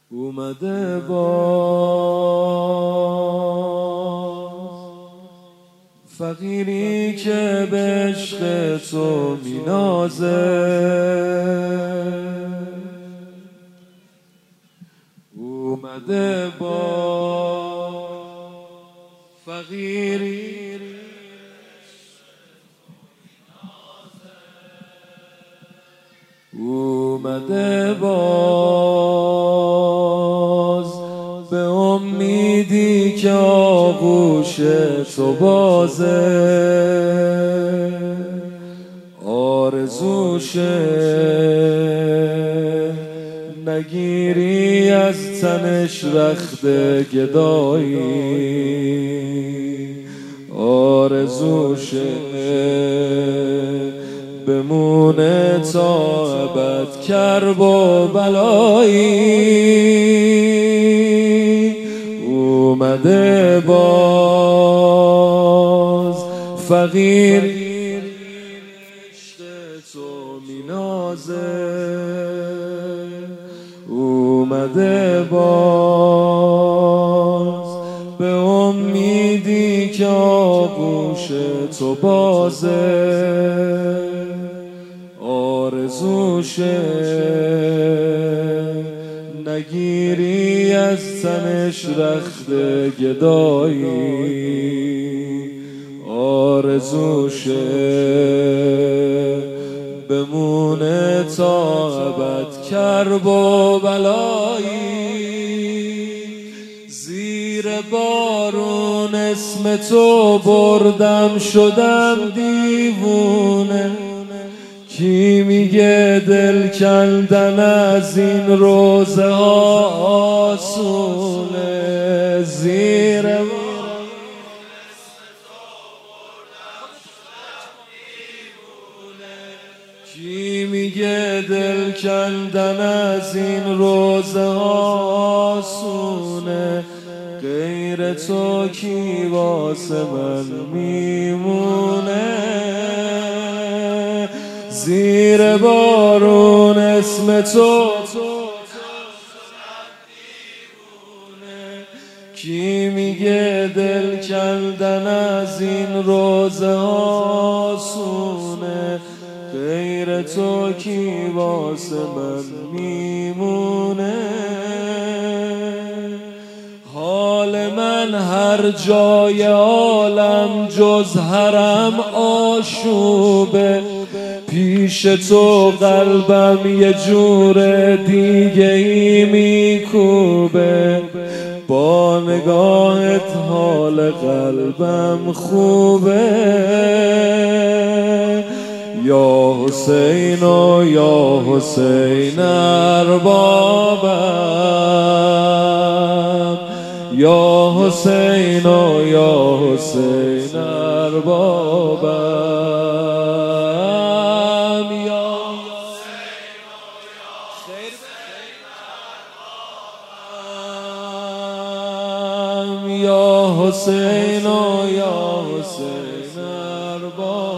اومده باز فقیری که به عشق تو مینازه، اومده باز فقیری اومده باز به امیدی که آغوش تو بازه، آرزوشه نگیری از تنش رخت گدایی، آرزوشه بمونه تا ابد کرب و بلایی. اومده باز فقیر عشق تو مینازه، اومده باز به امیدی که آغوش تو بازه، آرزوشه نگیری از تنش رخت گدایی، آرزوشه بمونه تا ابد کرب و بلایی. زیر بارون اسم تو بردم شدم دیوونه، کی میگه دل کندن از این روزه ها آسونه؟ زیر بارون اسم تو بردم شدم دیوونه، کی میگه دل کندن از این روزه ها آسونه؟ غیر تو کی واسه من میمونه؟ زیر بارون اسم تو کی میگه دل کندن از این روزه آسونه؟ غیر تو کی واسه من میمونه؟ حال من هر جای عالم جز حرم آشوبه، پیش تو قلبم یه جور دیگه ای میکوبه، با نگاهت حال قلبم خوبه. یا حسین و یا حسین اربابم، یا حسین و یا حسین اربابم، یا حسین و یا حسین اربابم.